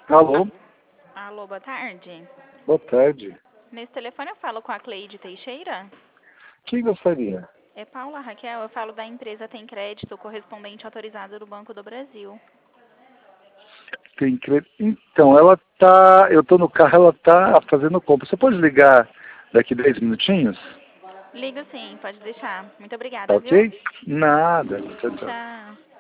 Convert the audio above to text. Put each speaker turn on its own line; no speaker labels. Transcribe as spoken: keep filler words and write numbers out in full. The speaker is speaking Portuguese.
Alô?
Alô, boa tarde.
Boa tarde.
Nesse telefone eu falo com a Cleide Teixeira.
Quem gostaria?
É Paula Raquel, eu falo da empresa Tem Crédito, correspondente autorizado do Banco do Brasil.
Tem cre... Então, ela tá... Eu tô no carro, ela tá fazendo compra. Você pode ligar daqui dez minutinhos?
Ligo sim, pode deixar. Muito
Tá
obrigada, viu?
ok? Nada. Tchau, tchau.
Tchau.